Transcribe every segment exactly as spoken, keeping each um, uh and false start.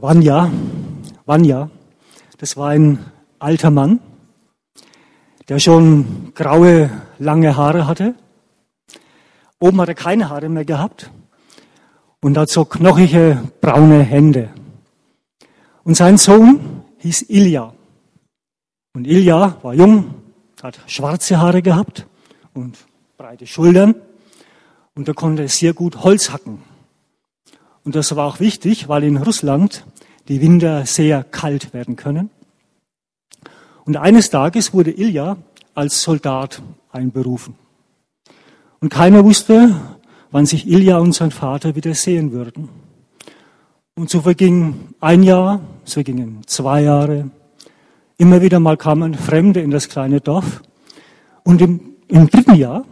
Vanja, Vanja, das war ein alter Mann, der schon graue, lange Haare hatte. Oben hat er keine Haare mehr gehabt und hat so knochige, braune Hände. Und sein Sohn hieß Ilja. Und Ilja war jung, hat schwarze Haare gehabt und breite Schultern und er konnte sehr gut Holz hacken. Und das war auch wichtig, weil in Russland die Winter sehr kalt werden können. Und eines Tages wurde Ilja als Soldat einberufen. Und keiner wusste, wann sich Ilja und sein Vater wieder sehen würden. Und so verging ein Jahr, so vergingen zwei Jahre. Immer wieder mal kamen Fremde in das kleine Dorf. Und im, im dritten Jahr,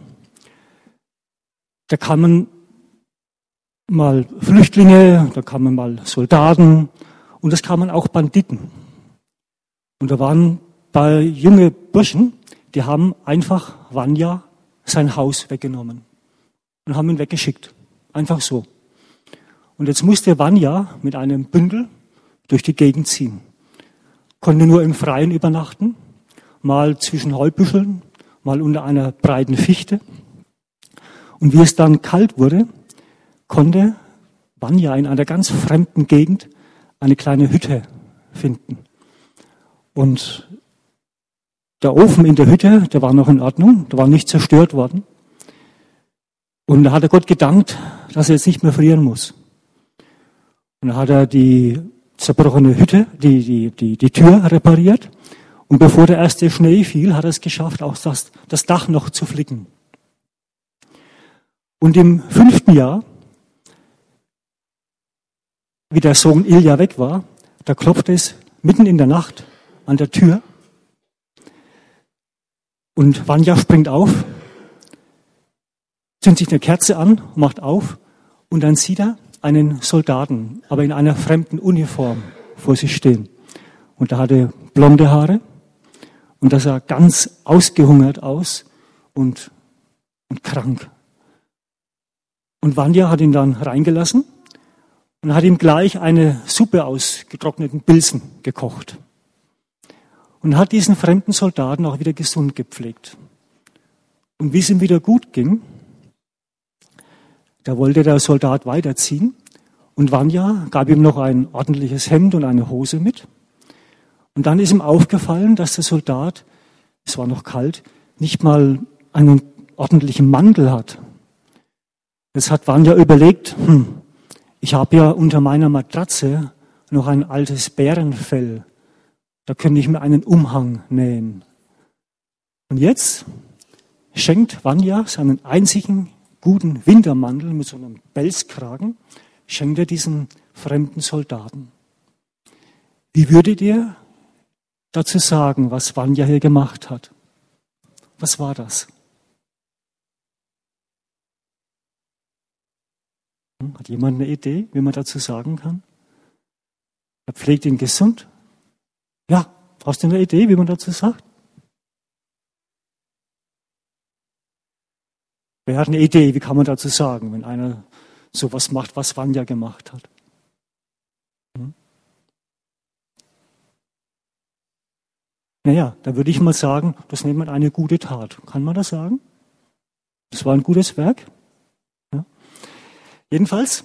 da kamen mal Flüchtlinge, da kamen mal Soldaten und es kamen auch Banditen. Und da waren bei junge Burschen, die haben einfach Vanja sein Haus weggenommen und haben ihn weggeschickt. Einfach so. Und jetzt musste Vanja mit einem Bündel durch die Gegend ziehen. Konnte nur im Freien übernachten, mal zwischen Heubüscheln, mal unter einer breiten Fichte. Und wie es dann kalt wurde, konnte Vanja in einer ganz fremden Gegend eine kleine Hütte finden. Und der Ofen in der Hütte, der war noch in Ordnung, der war nicht zerstört worden. Und da hat er Gott gedankt, dass er jetzt nicht mehr frieren muss. Und da hat er die zerbrochene Hütte, die, die, die, die Tür repariert. Und bevor der erste Schnee fiel, hat er es geschafft, auch das, das Dach noch zu flicken. Und im fünften Jahr, wie der Sohn Ilja weg war, da klopfte es mitten in der Nacht an der Tür. Und Vanja springt auf, zündet sich eine Kerze an, macht auf und dann sieht er einen Soldaten, aber in einer fremden Uniform vor sich stehen. Und er hatte blonde Haare und er sah ganz ausgehungert aus und, und krank. Und Vanja hat ihn dann reingelassen und hat ihm gleich eine Suppe aus getrockneten Pilzen gekocht. Und hat diesen fremden Soldaten auch wieder gesund gepflegt. Und wie es ihm wieder gut ging, da wollte der Soldat weiterziehen. Und Vanja gab ihm noch ein ordentliches Hemd und eine Hose mit. Und dann ist ihm aufgefallen, dass der Soldat, es war noch kalt, nicht mal einen ordentlichen Mantel hat. Jetzt hat Vanja überlegt, hm, ich habe ja unter meiner Matratze noch ein altes Bärenfell. Da könnte ich mir einen Umhang nähen. Und jetzt schenkt Vanja seinen einzigen guten Wintermantel mit so einem Pelzkragen, schenkt er diesen fremden Soldaten. Wie würdet ihr dazu sagen, was Vanja hier gemacht hat? Was war das? Hat jemand eine Idee, wie man dazu sagen kann? Er pflegt ihn gesund. Ja, hast du eine Idee, wie man dazu sagt? Wer hat eine Idee, wie kann man dazu sagen, wenn einer sowas macht, was Vanja gemacht hat? Hm? Naja, da würde ich mal sagen, das nennt man eine gute Tat. Kann man das sagen? Das war ein gutes Werk? Ja. Jedenfalls,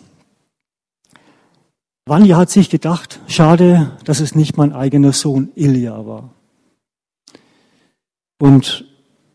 Vanja hat sich gedacht, schade, dass es nicht mein eigener Sohn Ilja war. Und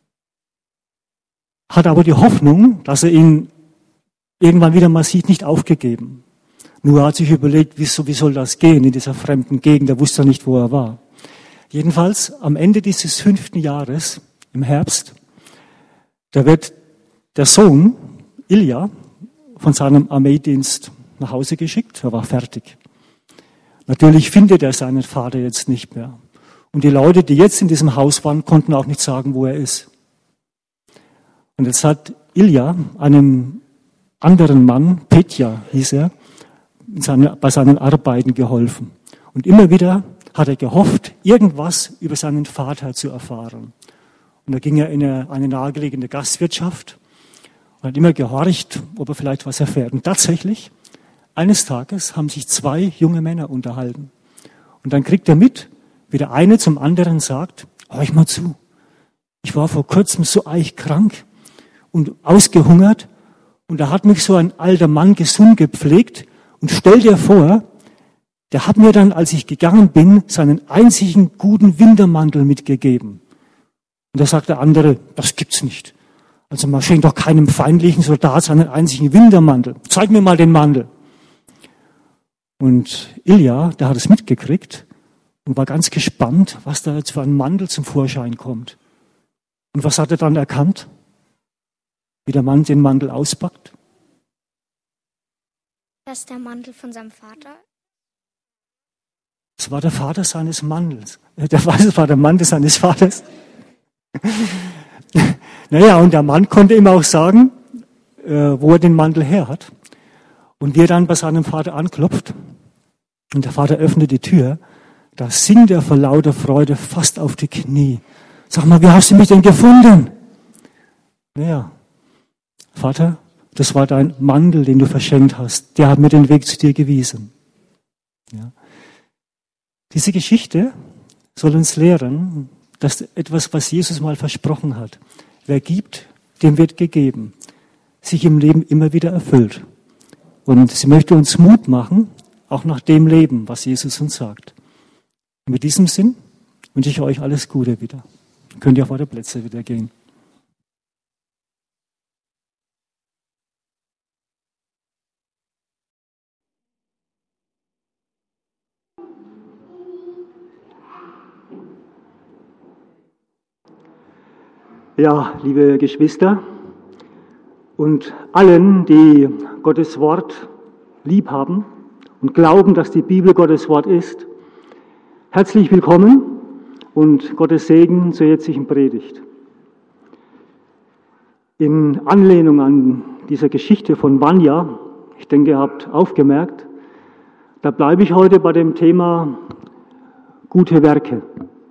hat aber die Hoffnung, dass er ihn irgendwann wieder mal sieht, nicht aufgegeben. Nur hat sich überlegt, wie, wie soll das gehen in dieser fremden Gegend, er wusste nicht, wo er war. Jedenfalls, am Ende dieses fünften Jahres, im Herbst, da wird der Sohn Ilja von seinem Armeedienst nach Hause geschickt, er war fertig. Natürlich findet er seinen Vater jetzt nicht mehr. Und die Leute, die jetzt in diesem Haus waren, konnten auch nicht sagen, wo er ist. Und jetzt hat Ilja einem anderen Mann, Petja hieß er, seine, bei seinen Arbeiten geholfen. Und immer wieder hat er gehofft, irgendwas über seinen Vater zu erfahren. Und da ging er in eine, eine nahegelegene Gastwirtschaft und hat immer gehorcht, ob er vielleicht was erfährt. Und tatsächlich, eines Tages haben sich zwei junge Männer unterhalten. Und dann kriegt er mit, wie der eine zum anderen sagt, hör ich mal zu, ich war vor kurzem so eichkrank und ausgehungert und da hat mich so ein alter Mann gesund gepflegt und stell dir vor, der hat mir dann, als ich gegangen bin, seinen einzigen guten Wintermantel mitgegeben. Und da sagt der andere, das gibt's nicht. Also man schenkt doch keinem feindlichen Soldat seinen einzigen Wintermantel. Zeig mir mal den Mantel. Und Ilja, der hat es mitgekriegt und war ganz gespannt, was da jetzt für ein Mantel zum Vorschein kommt. Und was hat er dann erkannt? Wie der Mann den Mantel auspackt? Das ist der Mantel von seinem Vater. Das war der Vater seines Mantels. Der Weiße war der Mantel seines Vaters. Naja, und der Mann konnte ihm auch sagen, wo er den Mantel her hat. Und wie er dann bei seinem Vater anklopft und der Vater öffnet die Tür, da singt er vor lauter Freude fast auf die Knie. Sag mal, wie hast du mich denn gefunden? Naja, Vater, das war dein Mantel, den du verschenkt hast. Der hat mir den Weg zu dir gewiesen. Ja. Diese Geschichte soll uns lehren, dass etwas, was Jesus mal versprochen hat, wer gibt, dem wird gegeben, sich im Leben immer wieder erfüllt. Und sie möchte uns Mut machen, auch nach dem Leben, was Jesus uns sagt. Und mit diesem Sinn wünsche ich euch alles Gute wieder. Könnt ihr auf eure Plätze wieder gehen. Ja, liebe Geschwister und allen, die Gottes Wort lieb haben und glauben, dass die Bibel Gottes Wort ist, herzlich willkommen und Gottes Segen zur jetzigen Predigt. In Anlehnung an diese Geschichte von Vanya, ich denke, ihr habt aufgemerkt, da bleibe ich heute bei dem Thema gute Werke,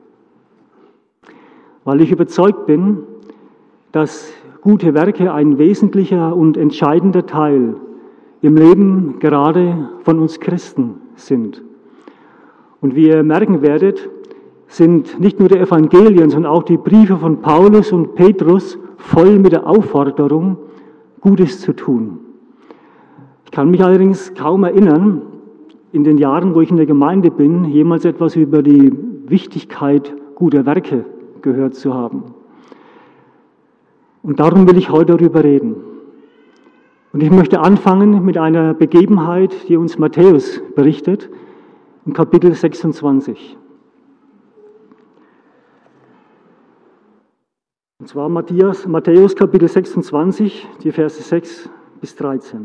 weil ich überzeugt bin, dass gute Werke ein wesentlicher und entscheidender Teil im Leben gerade von uns Christen sind. Und wie ihr merken werdet, sind nicht nur die Evangelien, sondern auch die Briefe von Paulus und Petrus voll mit der Aufforderung, Gutes zu tun. Ich kann mich allerdings kaum erinnern, in den Jahren, wo ich in der Gemeinde bin, jemals etwas über die Wichtigkeit guter Werke gehört zu haben. Und darum will ich heute darüber reden. Und ich möchte anfangen mit einer Begebenheit, die uns Matthäus berichtet, im Kapitel sechsundzwanzig. Und zwar Matthäus, Matthäus Kapitel sechsundzwanzig, die Verse sechs bis dreizehn.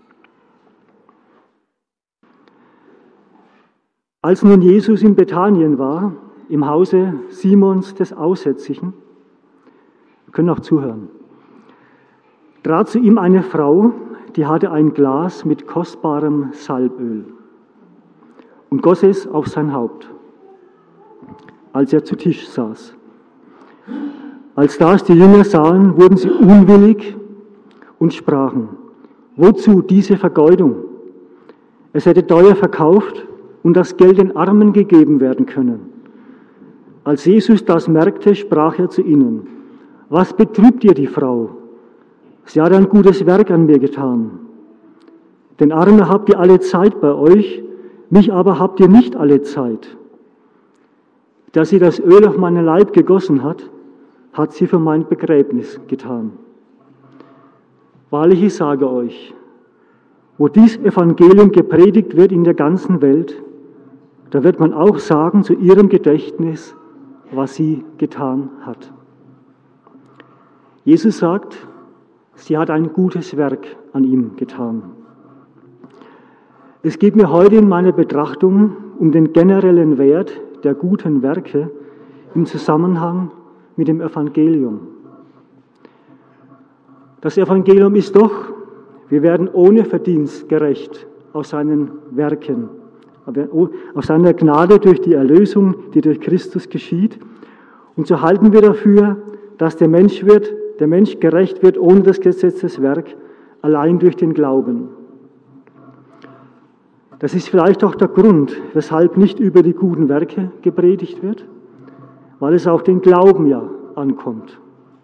Als nun Jesus in Bethanien war, im Hause Simons des Aussätzigen, wir können auch zuhören, trat zu ihm eine Frau, die hatte ein Glas mit kostbarem Salböl und goss es auf sein Haupt, als er zu Tisch saß. Als das die Jünger sahen, wurden sie unwillig und sprachen, wozu diese Vergeudung? Es hätte teuer verkauft und das Geld den Armen gegeben werden können. Als Jesus das merkte, sprach er zu ihnen, was betrübt ihr die Frau? Sie hat ein gutes Werk an mir getan. Den Armen habt ihr alle Zeit bei euch, mich aber habt ihr nicht alle Zeit. Dass sie das Öl auf meinen Leib gegossen hat, hat sie für mein Begräbnis getan. Wahrlich, ich sage euch, wo dies Evangelium gepredigt wird in der ganzen Welt, da wird man auch sagen zu ihrem Gedächtnis, was sie getan hat. Jesus sagt, sie hat ein gutes Werk an ihm getan. Es geht mir heute in meiner Betrachtung um den generellen Wert der guten Werke im Zusammenhang mit dem Evangelium. Das Evangelium ist doch, wir werden ohne Verdienst gerecht aus seinen Werken, aus seiner Gnade durch die Erlösung, die durch Christus geschieht. Und so halten wir dafür, dass der Mensch wird, der Mensch gerecht wird ohne das Gesetzeswerk, allein durch den Glauben. Das ist vielleicht auch der Grund, weshalb nicht über die guten Werke gepredigt wird, weil es auf den Glauben ja ankommt.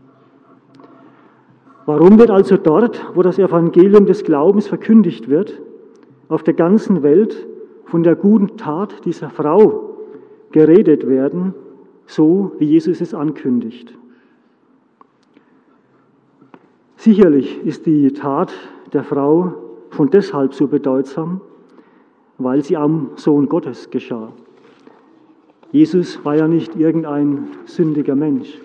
Warum wird also dort, wo das Evangelium des Glaubens verkündigt wird, auf der ganzen Welt von der guten Tat dieser Frau geredet werden, so wie Jesus es ankündigt? Sicherlich ist die Tat der Frau schon deshalb so bedeutsam, weil sie am Sohn Gottes geschah. Jesus war ja nicht irgendein sündiger Mensch.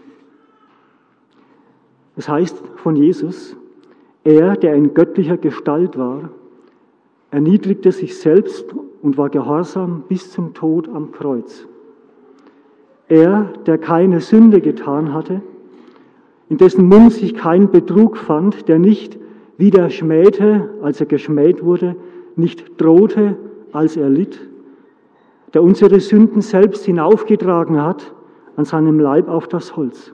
Es heißt von Jesus, er, der in göttlicher Gestalt war, erniedrigte sich selbst und war gehorsam bis zum Tod am Kreuz. Er, der keine Sünde getan hatte, in dessen Mund sich kein Betrug fand, der nicht wieder schmähte, als er geschmäht wurde, nicht drohte, als er litt, der unsere Sünden selbst hinaufgetragen hat an seinem Leib auf das Holz.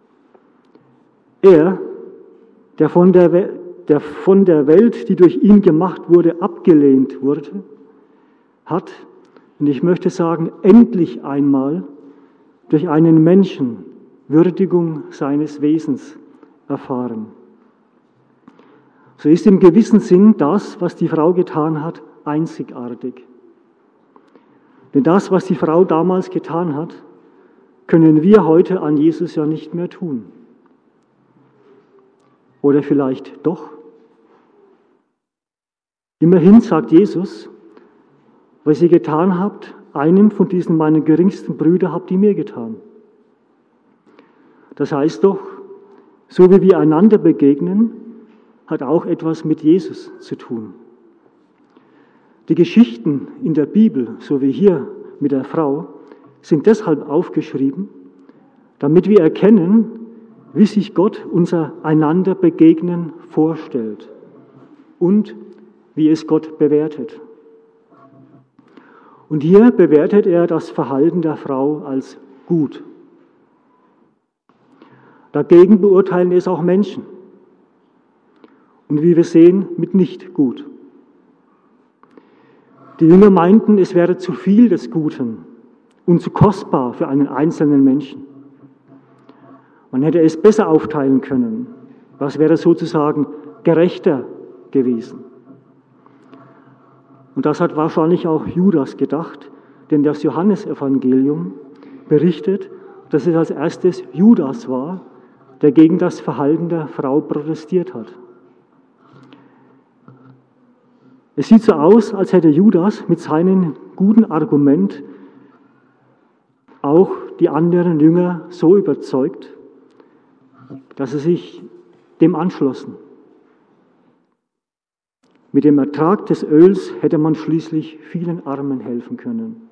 Er, der von der, We- der von der Welt, die durch ihn gemacht wurde, abgelehnt wurde, hat, und ich möchte sagen, endlich einmal durch einen Menschen Würdigung seines Wesens erfahren. So ist im gewissen Sinn das, was die Frau getan hat, einzigartig. Denn das, was die Frau damals getan hat, können wir heute an Jesus ja nicht mehr tun. Oder vielleicht doch? Immerhin sagt Jesus, was ihr getan habt, einem von diesen meinen geringsten Brüdern habt ihr mir getan. Das heißt doch, so wie wir einander begegnen, hat auch etwas mit Jesus zu tun. Die Geschichten in der Bibel, so wie hier mit der Frau, sind deshalb aufgeschrieben, damit wir erkennen, wie sich Gott unser einander Begegnen vorstellt und wie es Gott bewertet. Und hier bewertet er das Verhalten der Frau als gut. Dagegen beurteilen es auch Menschen. Und wie wir sehen, mit nicht gut. Die Jünger meinten, es wäre zu viel des Guten und zu kostbar für einen einzelnen Menschen. Man hätte es besser aufteilen können. Was wäre sozusagen gerechter gewesen? Und das hat wahrscheinlich auch Judas gedacht, denn das Johannesevangelium berichtet, dass es als erstes Judas war, der gegen das Verhalten der Frau protestiert hat. Es sieht so aus, als hätte Judas mit seinem guten Argument auch die anderen Jünger so überzeugt, dass sie sich dem anschlossen. Mit dem Ertrag des Öls hätte man schließlich vielen Armen helfen können.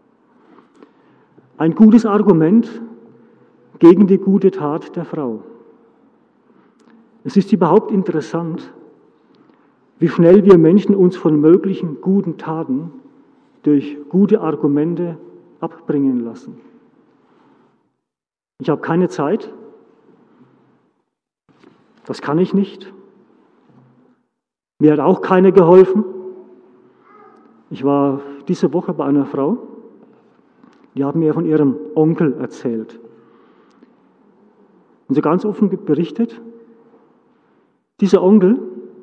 Ein gutes Argument gegen die gute Tat der Frau. Es ist überhaupt interessant, wie schnell wir Menschen uns von möglichen guten Taten durch gute Argumente abbringen lassen. Ich habe keine Zeit, das kann ich nicht. Mir hat auch keiner geholfen. Ich war diese Woche bei einer Frau, die hat mir von ihrem Onkel erzählt. Und so ganz offen berichtet, dieser Onkel,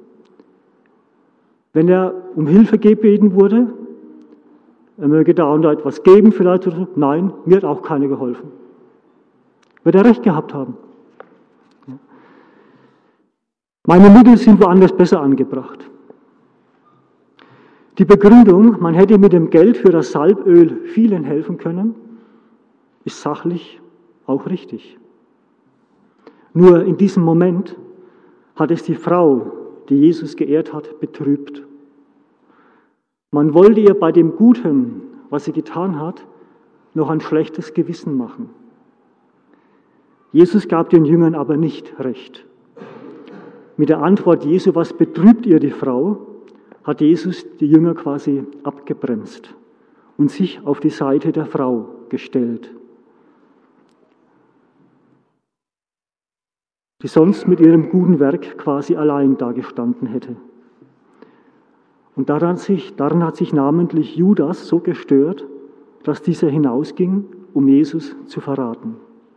wenn er um Hilfe gebeten wurde, er möge da und da etwas geben vielleicht oder so, nein, mir hat auch keiner geholfen. Wird er recht gehabt haben. Meine Mittel sind woanders besser angebracht. Die Begründung, man hätte mit dem Geld für das Salböl vielen helfen können, ist sachlich auch richtig. Nur in diesem Moment hat es die Frau, die Jesus geehrt hat, betrübt. Man wollte ihr bei dem Guten, was sie getan hat, noch ein schlechtes Gewissen machen. Jesus gab den Jüngern aber nicht recht. Mit der Antwort Jesu, was betrübt ihr die Frau, hat Jesus die Jünger quasi abgebremst und sich auf die Seite der Frau gestellt, die sonst mit ihrem guten Werk quasi allein dagestanden hätte. Und daran, sich, daran hat sich namentlich Judas so gestört, dass dieser hinausging, um Jesus zu verraten.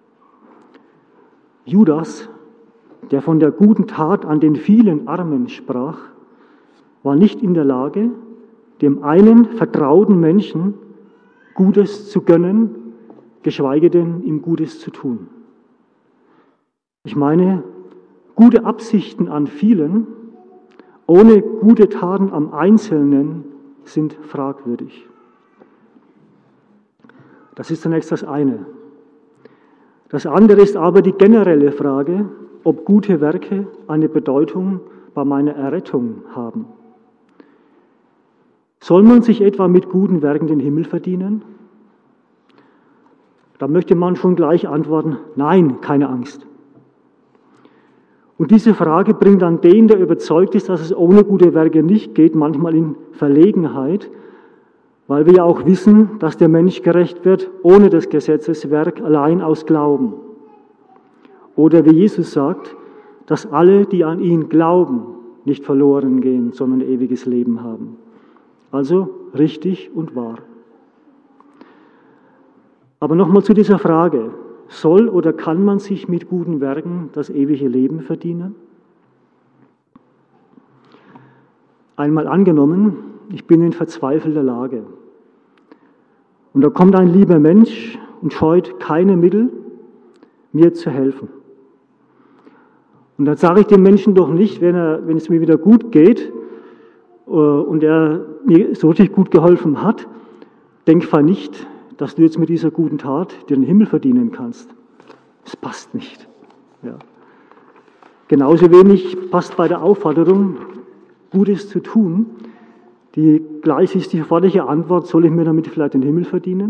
Judas, der von der guten Tat an den vielen Armen sprach, war nicht in der Lage, dem einen vertrauten Menschen Gutes zu gönnen, geschweige denn ihm Gutes zu tun. Ich meine, gute Absichten an vielen, ohne gute Taten am Einzelnen sind fragwürdig. Das ist zunächst das eine. Das andere ist aber die generelle Frage, ob gute Werke eine Bedeutung bei meiner Errettung haben. Soll man sich etwa mit guten Werken den Himmel verdienen? Da möchte man schon gleich antworten, nein, keine Angst. Und diese Frage bringt dann den, der überzeugt ist, dass es ohne gute Werke nicht geht, manchmal in Verlegenheit, weil wir ja auch wissen, dass der Mensch gerecht wird ohne das Gesetzeswerk, allein aus Glauben. Oder wie Jesus sagt, dass alle, die an ihn glauben, nicht verloren gehen, sondern ein ewiges Leben haben. Also richtig und wahr. Aber nochmal zu dieser Frage, soll oder kann man sich mit guten Werken das ewige Leben verdienen? Einmal angenommen, ich bin in verzweifelter Lage. Und da kommt ein lieber Mensch und scheut keine Mittel, mir zu helfen. Und dann sage ich dem Menschen doch nicht, wenn, er, wenn es mir wieder gut geht und er mir so richtig gut geholfen hat, denk mal nicht, dass du jetzt mit dieser guten Tat dir den Himmel verdienen kannst. Das passt nicht. Ja. Genauso wenig passt bei der Aufforderung, Gutes zu tun, die gleich ist die sofortige Antwort, soll ich mir damit vielleicht den Himmel verdienen?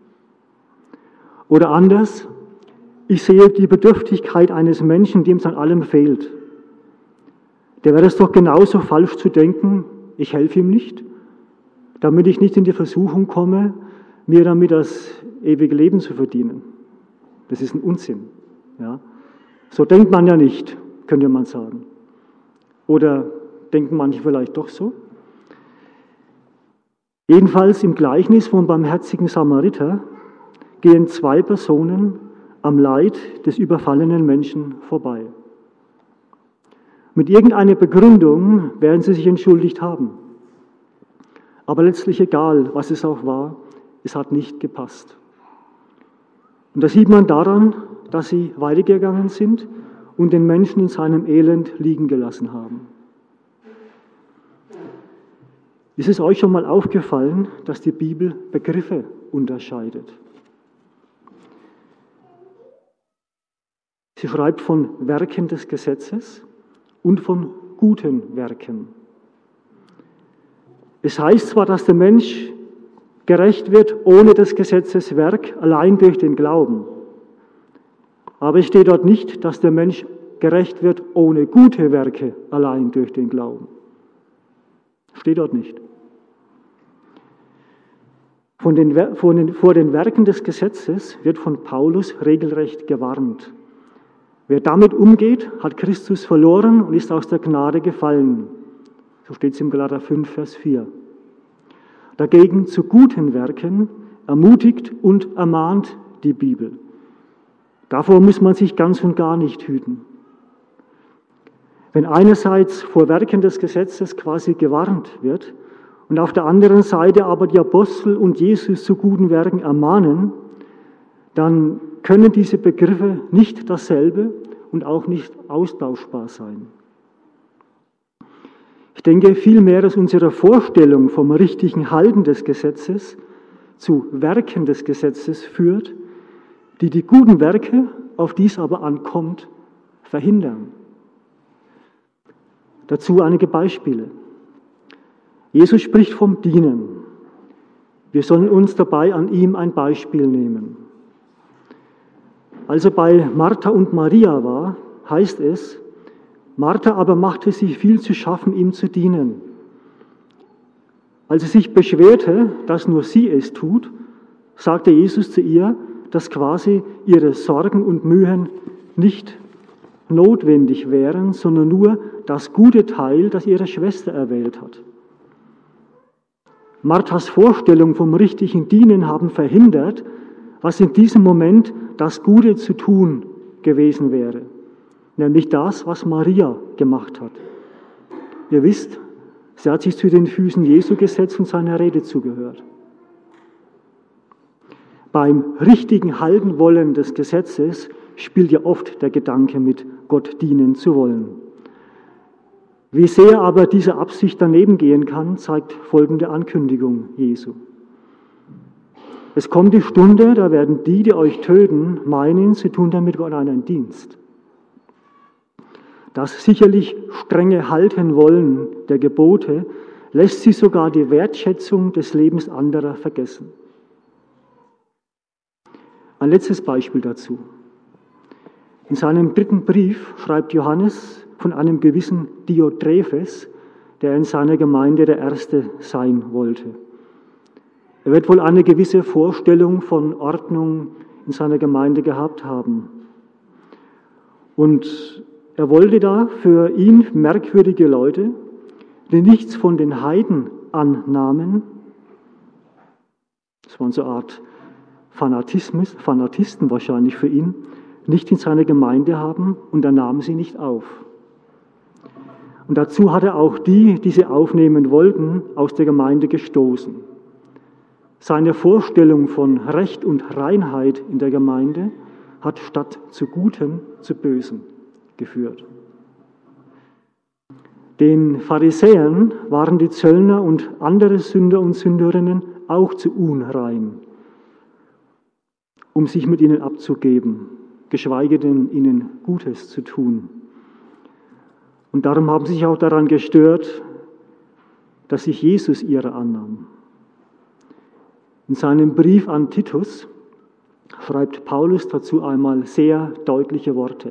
Oder anders, ich sehe die Bedürftigkeit eines Menschen, dem es an allem fehlt. Der wäre es doch genauso falsch zu denken, ich helfe ihm nicht, damit ich nicht in die Versuchung komme, mir damit das ewige Leben zu verdienen. Das ist ein Unsinn. Ja? So denkt man ja nicht, könnte man sagen. Oder denken manche vielleicht doch so? Jedenfalls im Gleichnis vom barmherzigen Samariter gehen zwei Personen am Leid des überfallenen Menschen vorbei. Mit irgendeiner Begründung werden sie sich entschuldigt haben. Aber letztlich egal, was es auch war, es hat nicht gepasst. Und das sieht man daran, dass sie weitergegangen sind und den Menschen in seinem Elend liegen gelassen haben. Ist es euch schon mal aufgefallen, dass die Bibel Begriffe unterscheidet? Sie schreibt von Werken des Gesetzes und von guten Werken. Es heißt zwar, dass der Mensch gerecht wird ohne das Gesetzeswerk, allein durch den Glauben. Aber es steht dort nicht, dass der Mensch gerecht wird ohne gute Werke, allein durch den Glauben. Steht dort nicht. Von den, von den, vor den Werken des Gesetzes wird von Paulus regelrecht gewarnt. Wer damit umgeht, hat Christus verloren und ist aus der Gnade gefallen. So steht es im Galater fünf, Vers vier. Dagegen zu guten Werken ermutigt und ermahnt die Bibel. Davor muss man sich ganz und gar nicht hüten. Wenn einerseits vor Werken des Gesetzes quasi gewarnt wird und auf der anderen Seite aber die Apostel und Jesus zu guten Werken ermahnen, dann können diese Begriffe nicht dasselbe und auch nicht austauschbar sein. Ich denke vielmehr, dass unsere Vorstellung vom richtigen Halten des Gesetzes zu Werken des Gesetzes führt, die die guten Werke, auf die es aber ankommt, verhindern. Dazu einige Beispiele. Jesus spricht vom Dienen. Wir sollen uns dabei an ihm ein Beispiel nehmen. Als er bei Martha und Maria war, heißt es, Martha aber machte sich viel zu schaffen, ihm zu dienen. Als sie sich beschwerte, dass nur sie es tut, sagte Jesus zu ihr, dass quasi ihre Sorgen und Mühen nicht notwendig wären, sondern nur das gute Teil, das ihre Schwester erwählt hat. Marthas Vorstellung vom richtigen Dienen haben verhindert, was in diesem Moment das Gute zu tun gewesen wäre. Nämlich das, was Maria gemacht hat. Ihr wisst, sie hat sich zu den Füßen Jesu gesetzt und seiner Rede zugehört. Beim richtigen Halten wollen des Gesetzes spielt ja oft der Gedanke mit, Gott dienen zu wollen. Wie sehr aber diese Absicht daneben gehen kann, zeigt folgende Ankündigung Jesu. Es kommt die Stunde, da werden die, die euch töten, meinen, sie tun damit Gott einen Dienst. Das sicherlich strenge Halten wollen der Gebote lässt sie sogar die Wertschätzung des Lebens anderer vergessen. Ein letztes Beispiel dazu. In seinem dritten Brief schreibt Johannes von einem gewissen Diotrephes, der in seiner Gemeinde der Erste sein wollte. Er wird wohl eine gewisse Vorstellung von Ordnung in seiner Gemeinde gehabt haben. Und er wollte da für ihn merkwürdige Leute, die nichts von den Heiden annahmen, das waren so eine Art Fanatismus, Fanatisten wahrscheinlich für ihn, nicht in seiner Gemeinde haben und er nahm sie nicht auf. Und dazu hat er auch die, die sie aufnehmen wollten, aus der Gemeinde gestoßen. Seine Vorstellung von Recht und Reinheit in der Gemeinde hat statt zu Guten zu Bösen geführt. Den Pharisäern waren die Zöllner und andere Sünder und Sünderinnen auch zu unrein, um sich mit ihnen abzugeben, geschweige denn ihnen Gutes zu tun. Und darum haben sie sich auch daran gestört, dass sich Jesus ihrer annahm. In seinem Brief an Titus schreibt Paulus dazu einmal sehr deutliche Worte.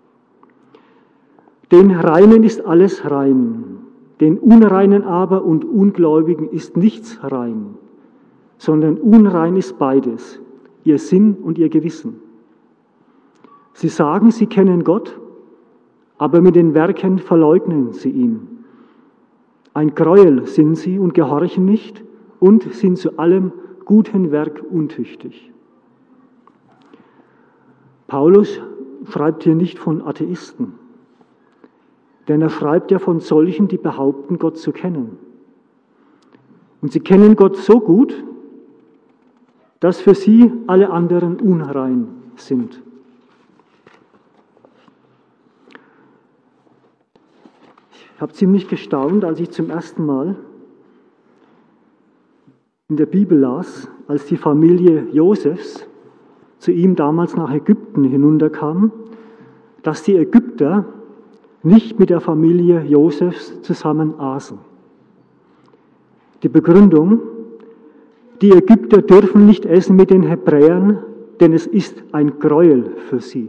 Den Reinen ist alles rein, den Unreinen aber und Ungläubigen ist nichts rein, sondern unrein ist beides, ihr Sinn und ihr Gewissen. Sie sagen, sie kennen Gott, aber mit den Werken verleugnen sie ihn. Ein Gräuel sind sie und gehorchen nicht und sind zu allem guten Werk untüchtig. Paulus schreibt hier nicht von Atheisten, denn er schreibt ja von solchen, die behaupten, Gott zu kennen. Und sie kennen Gott so gut, dass für sie alle anderen unrein sind. Ich habe ziemlich gestaunt, als ich zum ersten Mal in der Bibel las, als die Familie Josefs zu ihm damals nach Ägypten hinunterkam, dass die Ägypter nicht mit der Familie Josefs zusammen aßen. Die Begründung: Die Ägypter dürfen nicht essen mit den Hebräern, denn es ist ein Gräuel für sie.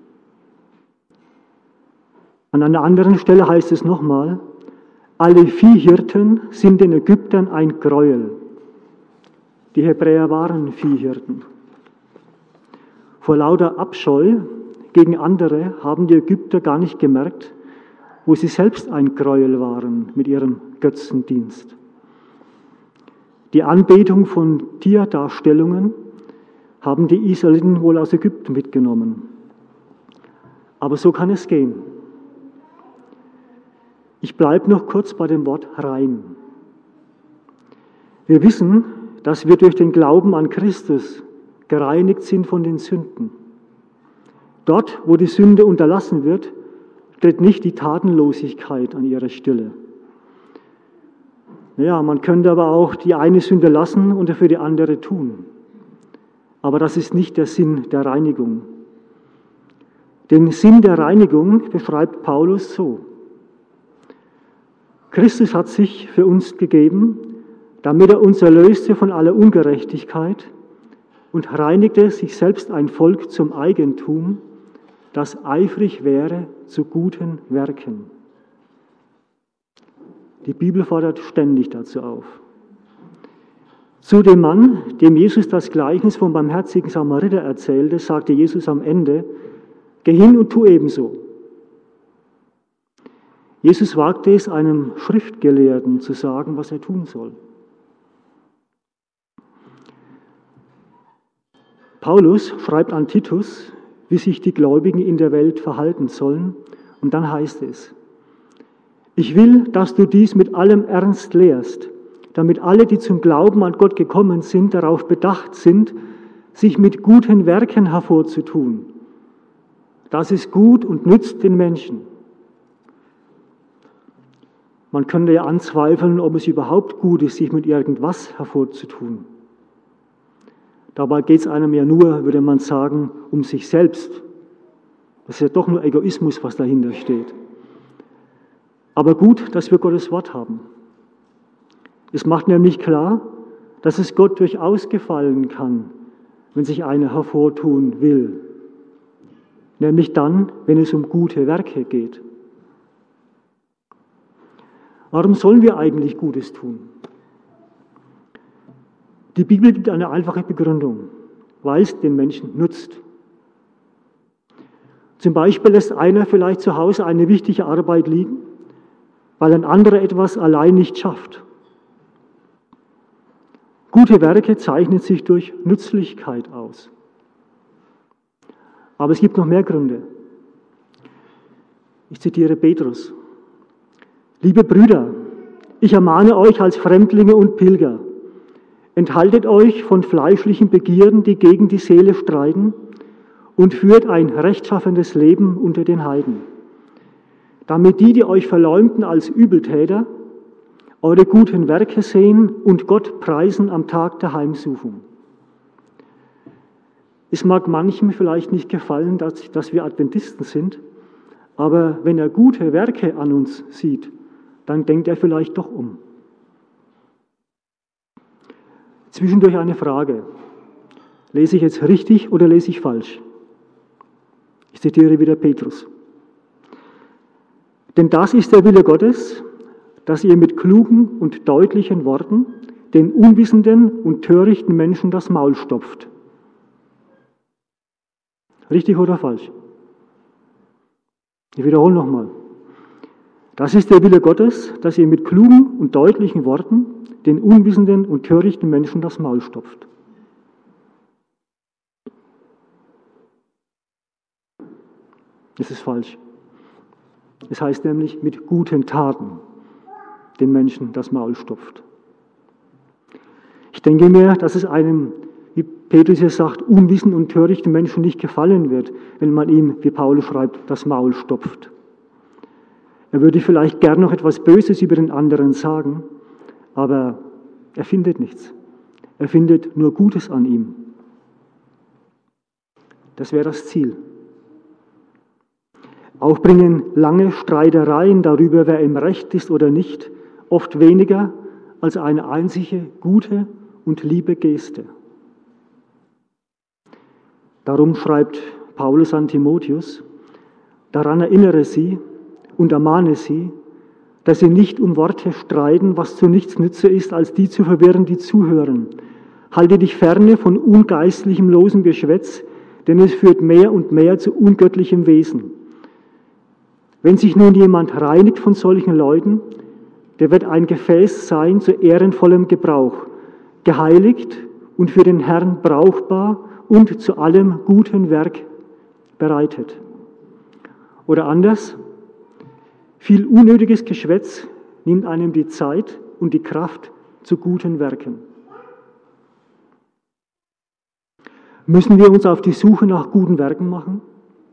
An einer anderen Stelle heißt es nochmal: Alle Viehhirten sind den Ägyptern ein Gräuel. Die Hebräer waren Viehhirten. Vor lauter Abscheu gegen andere haben die Ägypter gar nicht gemerkt, wo sie selbst ein Gräuel waren mit ihrem Götzendienst. Die Anbetung von Tierdarstellungen haben die Israeliten wohl aus Ägypten mitgenommen. Aber so kann es gehen. Ich bleibe noch kurz bei dem Wort rein. Wir wissen, dass wir durch den Glauben an Christus gereinigt sind von den Sünden. Dort, wo die Sünde unterlassen wird, tritt nicht die Tatenlosigkeit an ihre Stelle. Ja, man könnte aber auch die eine Sünde lassen und dafür die andere tun. Aber das ist nicht der Sinn der Reinigung. Den Sinn der Reinigung beschreibt Paulus so: Christus hat sich für uns gegeben, damit er uns erlöste von aller Ungerechtigkeit und reinigte sich selbst ein Volk zum Eigentum, das eifrig wäre zu guten Werken. Die Bibel fordert ständig dazu auf. Zu dem Mann, dem Jesus das Gleichnis vom barmherzigen Samariter erzählte, sagte Jesus am Ende: Geh hin und tu ebenso. Jesus wagte es, einem Schriftgelehrten zu sagen, was er tun soll. Paulus schreibt an Titus, wie sich die Gläubigen in der Welt verhalten sollen. Und dann heißt es: Ich will, dass du dies mit allem Ernst lehrst, damit alle, die zum Glauben an Gott gekommen sind, darauf bedacht sind, sich mit guten Werken hervorzutun. Das ist gut und nützt den Menschen. Man könnte ja anzweifeln, ob es überhaupt gut ist, sich mit irgendwas hervorzutun. Dabei geht es einem ja nur, würde man sagen, um sich selbst. Das ist ja doch nur Egoismus, was dahinter steht. Aber gut, dass wir Gottes Wort haben. Es macht nämlich klar, dass es Gott durchaus gefallen kann, wenn sich einer hervortun will. Nämlich dann, wenn es um gute Werke geht. Warum sollen wir eigentlich Gutes tun? Die Bibel gibt eine einfache Begründung, weil es den Menschen nutzt. Zum Beispiel lässt einer vielleicht zu Hause eine wichtige Arbeit liegen, weil ein anderer etwas allein nicht schafft. Gute Werke zeichnen sich durch Nützlichkeit aus. Aber es gibt noch mehr Gründe. Ich zitiere Petrus: Liebe Brüder, ich ermahne euch als Fremdlinge und Pilger, enthaltet euch von fleischlichen Begierden, die gegen die Seele streiten, und führt ein rechtschaffenes Leben unter den Heiden, damit die, die euch verleumden als Übeltäter, eure guten Werke sehen und Gott preisen am Tag der Heimsuchung. Es mag manchem vielleicht nicht gefallen, dass, dass wir Adventisten sind, aber wenn er gute Werke an uns sieht, dann denkt er vielleicht doch um. Zwischendurch eine Frage: Lese ich jetzt richtig oder lese ich falsch? Ich zitiere wieder Petrus. Denn das ist der Wille Gottes, dass ihr mit klugen und deutlichen Worten den unwissenden und törichten Menschen das Maul stopft. Richtig oder falsch? Ich wiederhole nochmal. Das ist der Wille Gottes, dass ihr mit klugen und deutlichen Worten den unwissenden und törichten Menschen das Maul stopft. Das ist falsch. Es heißt nämlich, mit guten Taten den Menschen das Maul stopft. Ich denke mir, dass es einem, wie Petrus hier sagt, unwissenden und törichten Menschen nicht gefallen wird, wenn man ihm, wie Paulus schreibt, das Maul stopft. Er würde vielleicht gern noch etwas Böses über den anderen sagen, aber er findet nichts. Er findet nur Gutes an ihm. Das wäre das Ziel. Auch bringen lange Streitereien darüber, wer im Recht ist oder nicht, oft weniger als eine einzige gute und liebe Geste. Darum schreibt Paulus an Timotheus: Daran erinnere sie und ermahne sie, dass sie nicht um Worte streiten, was zu nichts nütze ist, als die zu verwirren, die zuhören. Halte dich ferne von ungeistlichem, losem Geschwätz, denn es führt mehr und mehr zu ungöttlichem Wesen. Wenn sich nun jemand reinigt von solchen Leuten, der wird ein Gefäß sein zu ehrenvollem Gebrauch, geheiligt und für den Herrn brauchbar und zu allem guten Werk bereitet. Oder anders: Viel unnötiges Geschwätz nimmt einem die Zeit und die Kraft zu guten Werken. Müssen wir uns auf die Suche nach guten Werken machen?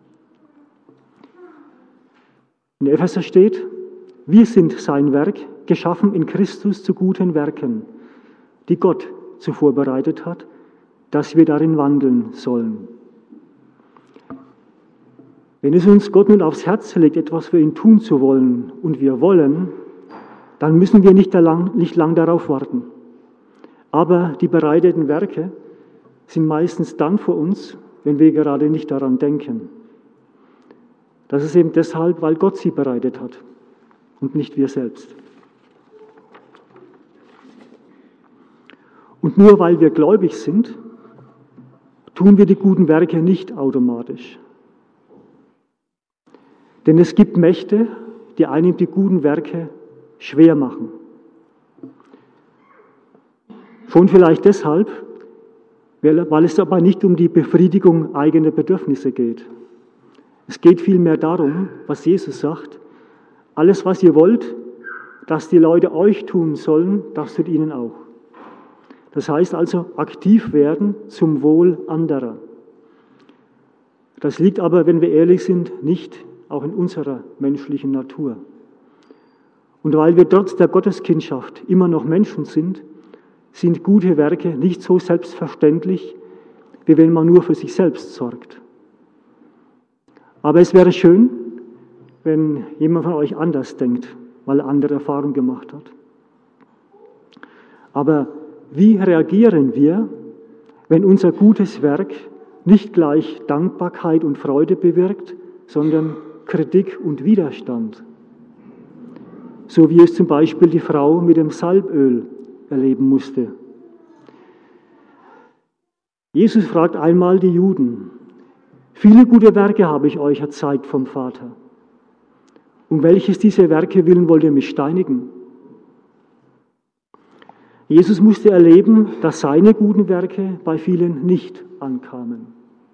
In Epheser steht: Wir sind sein Werk, geschaffen in Christus zu guten Werken, die Gott zuvor bereitet hat, dass wir darin wandeln sollen. Wenn es uns Gott nun aufs Herz legt, etwas für ihn tun zu wollen, und wir wollen, dann müssen wir nicht lang, nicht lang darauf warten. Aber die bereiteten Werke sind meistens dann für uns, wenn wir gerade nicht daran denken. Das ist eben deshalb, weil Gott sie bereitet hat und nicht wir selbst. Und nur weil wir gläubig sind, tun wir die guten Werke nicht automatisch. Denn es gibt Mächte, die einem die guten Werke schwer machen. Schon vielleicht deshalb, weil es dabei nicht um die Befriedigung eigener Bedürfnisse geht. Es geht vielmehr darum, was Jesus sagt: Alles, was ihr wollt, dass die Leute euch tun sollen, das tut ihnen auch. Das heißt also aktiv werden zum Wohl anderer. Das liegt aber, wenn wir ehrlich sind, nicht auch in unserer menschlichen Natur. Und weil wir trotz der Gotteskindschaft immer noch Menschen sind, sind gute Werke nicht so selbstverständlich, wie wenn man nur für sich selbst sorgt. Aber es wäre schön, wenn jemand von euch anders denkt, weil er andere Erfahrungen gemacht hat. Aber wie reagieren wir, wenn unser gutes Werk nicht gleich Dankbarkeit und Freude bewirkt, sondern Kritik und Widerstand? So wie es zum Beispiel die Frau mit dem Salböl erleben musste. Jesus fragt einmal die Juden: Viele gute Werke habe ich euch erzeigt vom Vater. Um welches dieser Werke willen wollt ihr mich steinigen? Jesus musste erleben, dass seine guten Werke bei vielen nicht ankamen.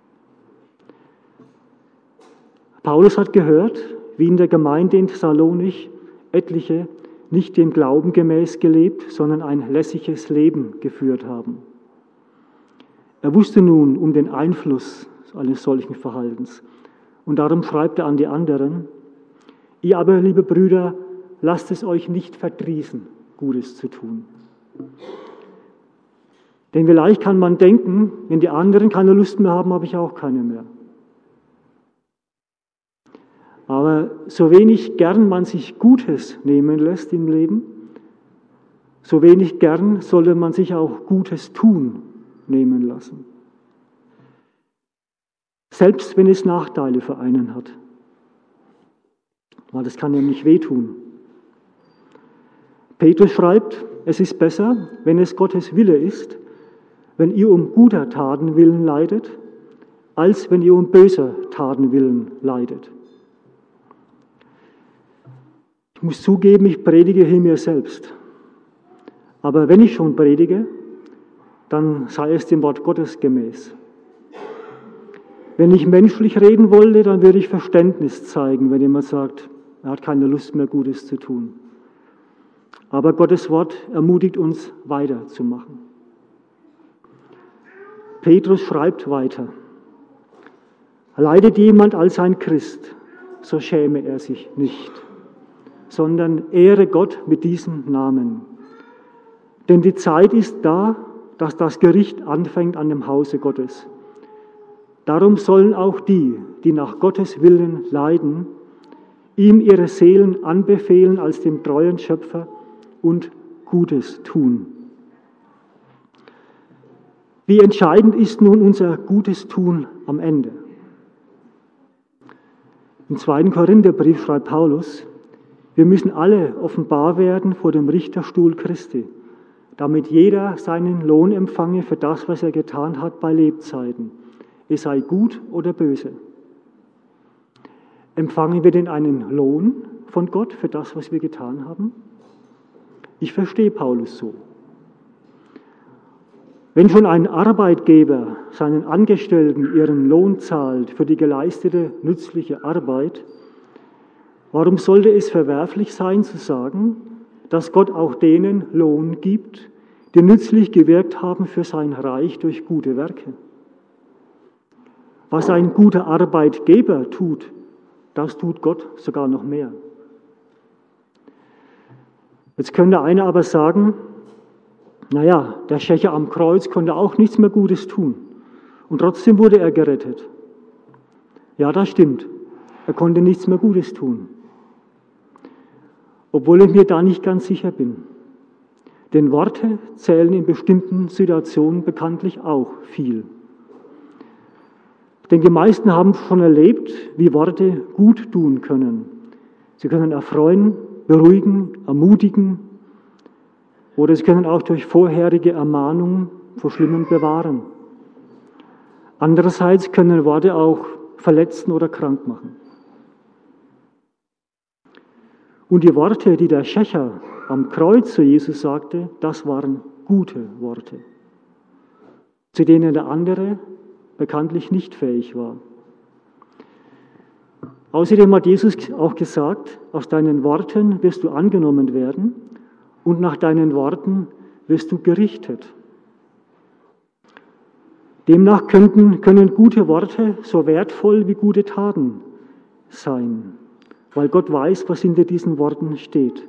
Paulus hat gehört, wie in der Gemeinde in Thessalonich etliche nicht dem Glauben gemäß gelebt, sondern ein lässiges Leben geführt haben. Er wusste nun um den Einfluss eines solchen Verhaltens. Und darum schreibt er an die anderen: Ihr aber, liebe Brüder, lasst es euch nicht verdrießen, Gutes zu tun. Denn vielleicht kann man denken, wenn die anderen keine Lust mehr haben, habe ich auch keine mehr. Aber so wenig gern man sich Gutes nehmen lässt im Leben, so wenig gern sollte man sich auch Gutes tun nehmen lassen. Selbst wenn es Nachteile für einen hat. Weil das kann nämlich wehtun. Petrus schreibt: Es ist besser, wenn es Gottes Wille ist, wenn ihr um guter Taten willen leidet, als wenn ihr um böser Taten willen leidet. Ich muss zugeben, ich predige hier mir selbst. Aber wenn ich schon predige, dann sei es dem Wort Gottes gemäß. Wenn ich menschlich reden wollte, dann würde ich Verständnis zeigen, wenn jemand sagt, er hat keine Lust mehr, Gutes zu tun. Aber Gottes Wort ermutigt uns, weiterzumachen. Petrus schreibt weiter: Leidet jemand als ein Christ, so schäme er sich nicht, sondern ehre Gott mit diesem Namen. Denn die Zeit ist da, dass das Gericht anfängt an dem Hause Gottes. Darum sollen auch die, die nach Gottes Willen leiden, ihm ihre Seelen anbefehlen als dem treuen Schöpfer und Gutes tun. Wie entscheidend ist nun unser Gutes tun am Ende? Im zweiten Korintherbrief schreibt Paulus: Wir müssen alle offenbar werden vor dem Richterstuhl Christi, damit jeder seinen Lohn empfange für das, was er getan hat bei Lebzeiten, es sei gut oder böse. Empfangen wir denn einen Lohn von Gott für das, was wir getan haben? Ich verstehe Paulus so. Wenn schon ein Arbeitgeber seinen Angestellten ihren Lohn zahlt für die geleistete nützliche Arbeit, warum sollte es verwerflich sein zu sagen, dass Gott auch denen Lohn gibt, die nützlich gewirkt haben für sein Reich durch gute Werke? Was ein guter Arbeitgeber tut, das tut Gott sogar noch mehr. Jetzt könnte einer aber sagen, naja, der Schächer am Kreuz konnte auch nichts mehr Gutes tun und trotzdem wurde er gerettet. Ja, das stimmt, er konnte nichts mehr Gutes tun. Obwohl ich mir da nicht ganz sicher bin. Denn Worte zählen in bestimmten Situationen bekanntlich auch viel. Denn die meisten haben schon erlebt, wie Worte gut tun können. Sie können erfreuen, beruhigen, ermutigen oder sie können auch durch vorherige Ermahnungen vor Schlimmem bewahren. Andererseits können Worte auch verletzen oder krank machen. Und die Worte, die der Schächer am Kreuz zu Jesus sagte, das waren gute Worte. zu denen der andere bekanntlich nicht fähig war. Außerdem hat Jesus auch gesagt, aus deinen Worten wirst du angenommen werden und nach deinen Worten wirst du gerichtet. Demnach könnten, können gute Worte so wertvoll wie gute Taten sein, weil Gott weiß, was hinter diesen Worten steht.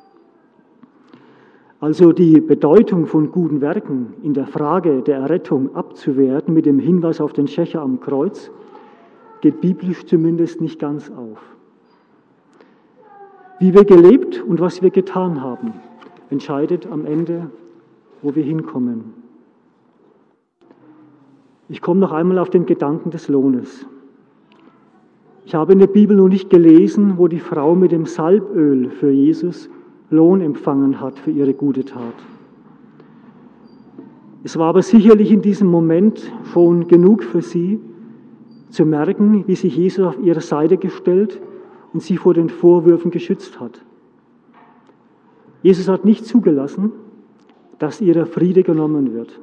Also die Bedeutung von guten Werken in der Frage der Errettung abzuwerten mit dem Hinweis auf den Schächer am Kreuz, geht biblisch zumindest nicht ganz auf. Wie wir gelebt und was wir getan haben, entscheidet am Ende, wo wir hinkommen. Ich komme noch einmal auf den Gedanken des Lohnes. Ich habe in der Bibel noch nicht gelesen, wo die Frau mit dem Salböl für Jesus Lohn empfangen hat für ihre gute Tat. Es war aber sicherlich in diesem Moment schon genug für sie, zu merken, wie sich Jesus auf ihre Seite gestellt und sie vor den Vorwürfen geschützt hat. Jesus hat nicht zugelassen, dass ihr der Friede genommen wird.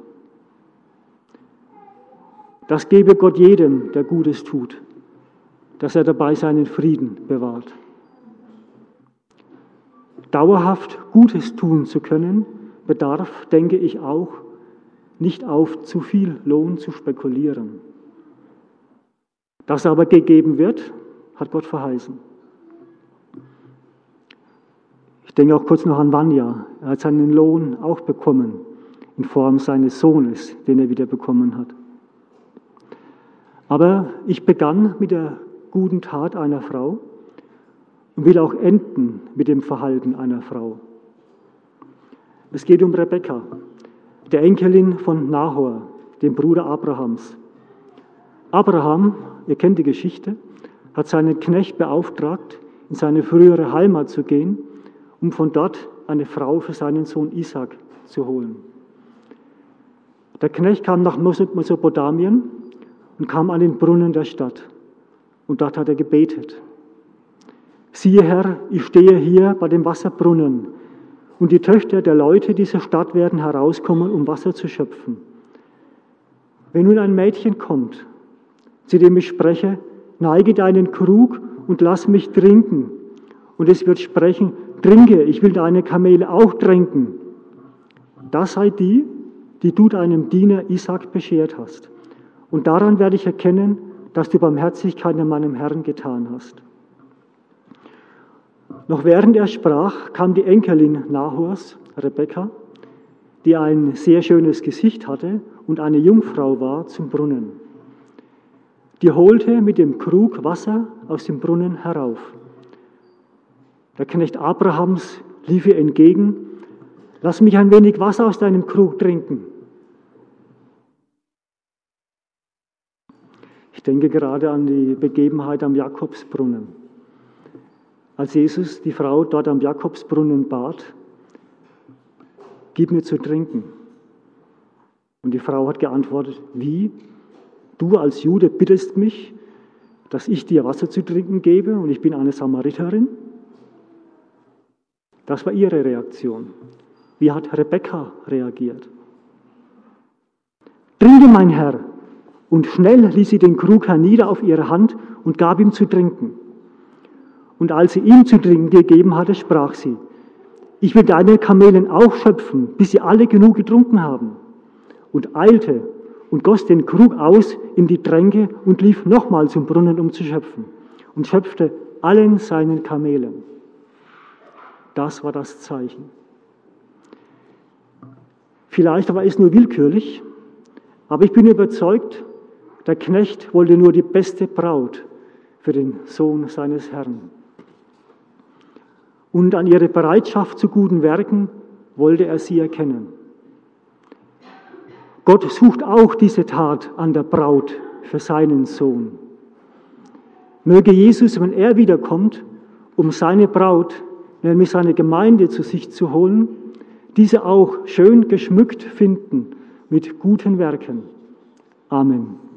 Das gebe Gott jedem, der Gutes tut, dass er dabei seinen Frieden bewahrt. Dauerhaft Gutes tun zu können, bedarf, denke ich auch, nicht auf zu viel Lohn zu spekulieren. Dass aber gegeben wird, hat Gott verheißen. Ich denke auch kurz noch an Vanya. Er hat seinen Lohn auch bekommen, in Form seines Sohnes, den er wieder bekommen hat. Aber ich begann mit der guten Tat einer Frau und will auch enden mit dem Verhalten einer Frau. Es geht um Rebekka, der Enkelin von Nahor, dem Bruder Abrahams. Abraham, ihr kennt die Geschichte, hat seinen Knecht beauftragt, in seine frühere Heimat zu gehen, um von dort eine Frau für seinen Sohn Isaac zu holen. Der Knecht kam nach Mesopotamien und kam an den Brunnen der Stadt. Und dort hat er gebetet. Siehe Herr, ich stehe hier bei dem Wasserbrunnen und die Töchter der Leute dieser Stadt werden herauskommen, um Wasser zu schöpfen. Wenn nun ein Mädchen kommt, zu dem ich spreche, neige deinen Krug und lass mich trinken. Und es wird sprechen, trinke, ich will deine Kamele auch tränken. Das sei die, die du deinem Diener Isaac beschert hast. Und daran werde ich erkennen, dass du Barmherzigkeit an meinem Herrn getan hast. Noch während er sprach, kam die Enkelin Nahors, Rebekka, die ein sehr schönes Gesicht hatte und eine Jungfrau war, zum Brunnen. Die holte mit dem Krug Wasser aus dem Brunnen herauf. Der Knecht Abrahams lief ihr entgegen, lass mich ein wenig Wasser aus deinem Krug trinken. Ich denke gerade an die Begebenheit am Jakobsbrunnen. Als Jesus die Frau dort am Jakobsbrunnen bat, gib mir zu trinken. Und die Frau hat geantwortet, wie? Du als Jude bittest mich, dass ich dir Wasser zu trinken gebe und ich bin eine Samariterin? Das war ihre Reaktion. Wie hat Rebekka reagiert? Trinke, mein Herr! Und schnell ließ sie den Krug hernieder auf ihre Hand und gab ihm zu trinken. Und als sie ihm zu trinken gegeben hatte, sprach sie, ich will deine Kamelen auch schöpfen, bis sie alle genug getrunken haben. Und eilte und goss den Krug aus in die Tränke und lief nochmal zum Brunnen, um zu schöpfen. Und schöpfte allen seinen Kamelen. Das war das Zeichen. Vielleicht war es nur willkürlich, aber ich bin überzeugt, der Knecht wollte nur die beste Braut für den Sohn seines Herrn. Und an ihre Bereitschaft zu guten Werken wollte er sie erkennen. Gott sucht auch diese Tat an der Braut für seinen Sohn. Möge Jesus, wenn er wiederkommt, um seine Braut, nämlich seine Gemeinde zu sich zu holen, diese auch schön geschmückt finden mit guten Werken. Amen.